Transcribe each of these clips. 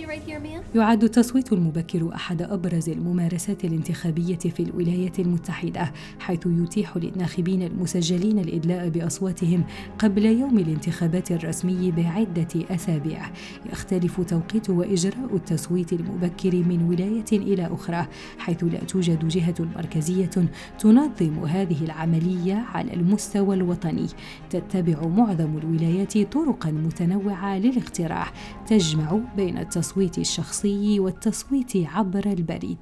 يعد التصويت المبكر أحد أبرز الممارسات الانتخابية في الولايات المتحدة، حيث يتيح للناخبين المسجلين الإدلاء بأصواتهم قبل يوم الانتخابات الرسمي بعدة أسابيع. يختلف توقيت وإجراء التصويت المبكر من ولاية إلى أخرى، حيث لا توجد جهة مركزية تنظم هذه العملية على المستوى الوطني. تتبع معظم الولايات طرقاً متنوعة للاقتراع تجمع بين التصويت الشخصي والتصويت عبر البريد.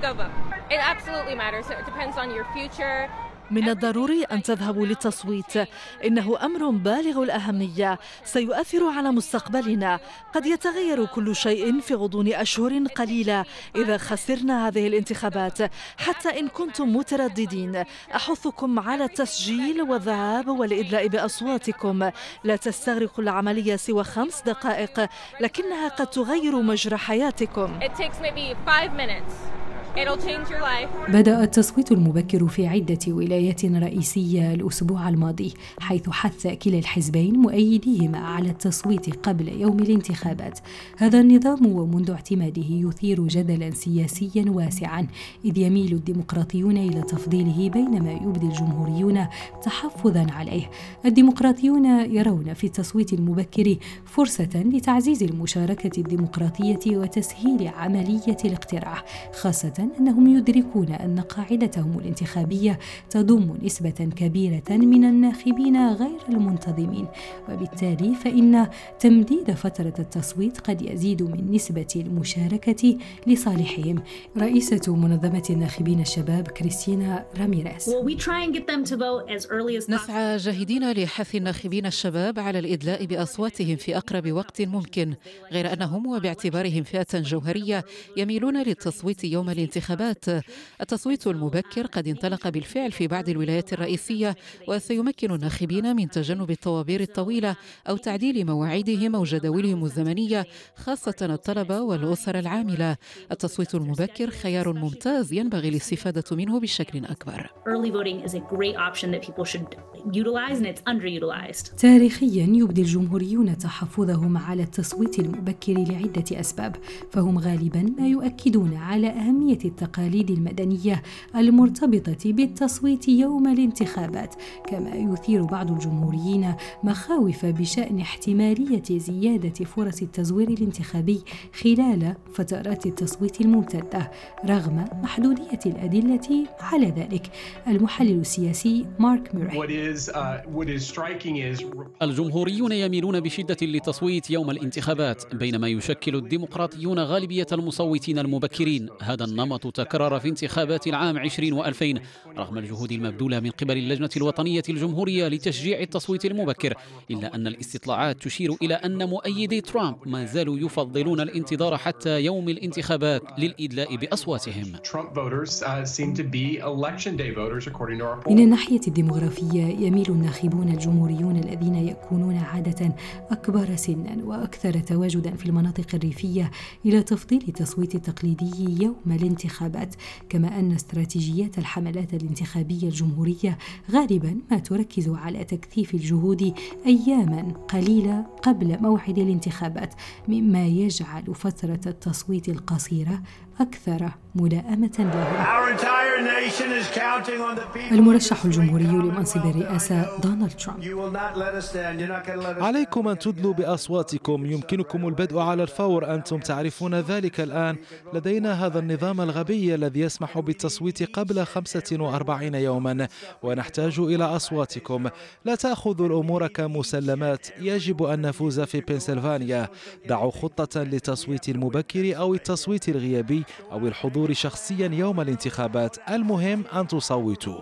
من الضروري أن تذهبوا للتصويت، إنه أمر بالغ الأهمية سيؤثر على مستقبلنا. قد يتغير كل شيء في غضون أشهر قليلة إذا خسرنا هذه الانتخابات. حتى إن كنتم مترددين، أحثكم على التسجيل والذهاب والإدلاء بأصواتكم. لا تستغرق العملية سوى 5 دقائق، لكنها قد تغير مجرى حياتكم. بدأ التصويت المبكر في عدة ولايات رئيسية الأسبوع الماضي، حيث حث كلا الحزبين مؤيديهما على التصويت قبل يوم الانتخابات. هذا النظام ومنذ اعتماده يثير جدلا سياسيا واسعا، إذ يميل الديمقراطيون إلى تفضيله بينما يبدي الجمهوريون تحفظا عليه. الديمقراطيون يرون في التصويت المبكر فرصة لتعزيز المشاركة الديمقراطية وتسهيل عملية الاقتراع، خاصة أنهم يدركون أن قاعدتهم الانتخابية تضم نسبة كبيرة من الناخبين غير المنتظمين، وبالتالي فإن تمديد فترة التصويت قد يزيد من نسبة المشاركة لصالحهم. رئيسة منظمة الناخبين الشباب كريستينا راميريز: نسعى جاهدين لحث الناخبين الشباب على الإدلاء بأصواتهم في أقرب وقت ممكن، غير أنهم وباعتبارهم فئة جوهرية يميلون للتصويت يوم الانتخابات. التصويت المبكر قد انطلق بالفعل في بعض الولايات الرئيسية، وسيمكن الناخبين من تجنب الطوابير الطويلة أو تعديل مواعيدهم أو جداولهم الزمنية، خاصة الطلبة والأسر العاملة. التصويت المبكر خيار ممتاز ينبغي الاستفادة منه بشكل أكبر. تاريخيا يبدي الجمهوريون تحفظهم على التصويت المبكر لعدة أسباب، فهم غالبا ما يؤكدون على أهمية التقاليد المدنية المرتبطة بالتصويت يوم الانتخابات، كما يثير بعض الجمهوريين مخاوف بشأن احتمالية زيادة فرص التزوير الانتخابي خلال فترات التصويت الممتدة رغم محدودية الأدلة على ذلك. المحلل السياسي مارك موري: الجمهوريون يميلون بشدة للتصويت يوم الانتخابات، بينما يشكل الديمقراطيون غالبية المصوتين المبكرين. هذا النمط تكرر في انتخابات العام 2020 و2000 رغم الجهود المبذولة من قبل اللجنة الوطنية الجمهورية لتشجيع التصويت المبكر، إلا أن الاستطلاعات تشير إلى أن مؤيدي ترامب ما زالوا يفضلون الانتظار حتى يوم الانتخابات للإدلاء بأصواتهم. من الناحية الديمغرافية يميل الناخبون الجمهوريون الذين يكونون عادة أكبر سنا وأكثر تواجدا في المناطق الريفية إلى تفضيل التصويت التقليدي يوم الانتخابات، كما أن استراتيجيات الحملات الانتخابية الجمهورية غالبا ما تركز على تكثيف الجهود أياما قليلة قبل موعد الانتخابات، مما يجعل فترة التصويت القصيرة أكثر ملائمة لهم. المرشح الجمهوري لمنصب الرئاسة دونالد ترامب: عليكم أن تدلوا بأصواتكم، يمكنكم البدء على الفور، أنتم تعرفون ذلك الآن. لدينا هذا النظام الغبي الذي يسمح بالتصويت قبل 45 يوما، ونحتاج إلى أصواتكم. لا تأخذوا الأمور كمسلمات، يجب أن نفوز في بنسلفانيا. دعوا خطة للتصويت المبكر أو التصويت الغيابي أو الحضور شخصيا يوم الانتخابات، المهم أن تصوتوا.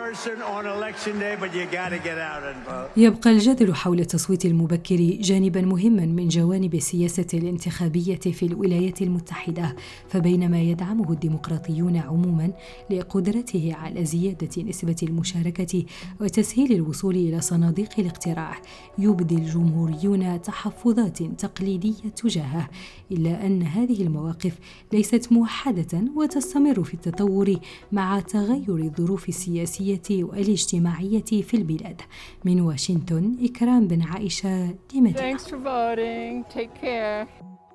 يبقى الجدل حول التصويت المبكر جانبا مهما من جوانب السياسة الانتخابية في الولايات المتحدة، فبينما يدعمه الديمقراطيون عموما لقدرته على زيادة نسبة المشاركة وتسهيل الوصول إلى صناديق الاقتراع، يبدي الجمهوريون تحفظات تقليدية تجاهه، إلا أن هذه المواقف ليست موحدة وتستمر في التطور مع تغير الظروف السياسية والاجتماعية في البلاد. من واشنطن، إكرام بن عائشة، لمدينة.